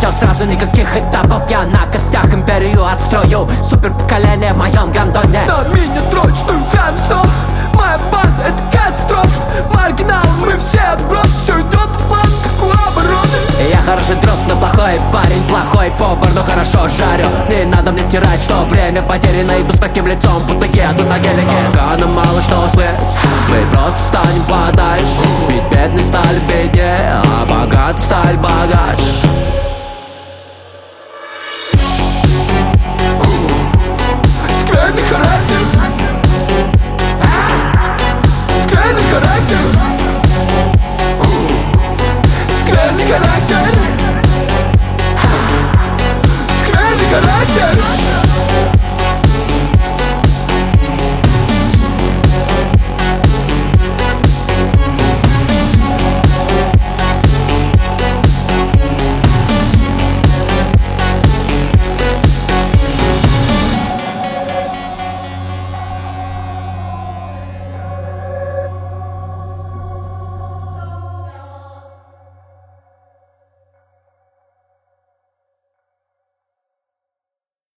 все сразу, никаких этапов. Я на костях империю отстрою. Супер поколение в моем гандоне. На мини-трочную гравистов. Моя банда — это катастроф. Маргинал, мы все отбросы. Все идет по плану, как у обороны. Я хороший друг, но плохой парень. Плохой повар, но хорошо жарю. Не надо мне тирать, что время потеряно. Иду с таким лицом, будто еду на гелике. Пока нам мало что слышь, мы просто станем подальше. Ведь бедные стали беднее, а богатые стали богаче. Скверный характер.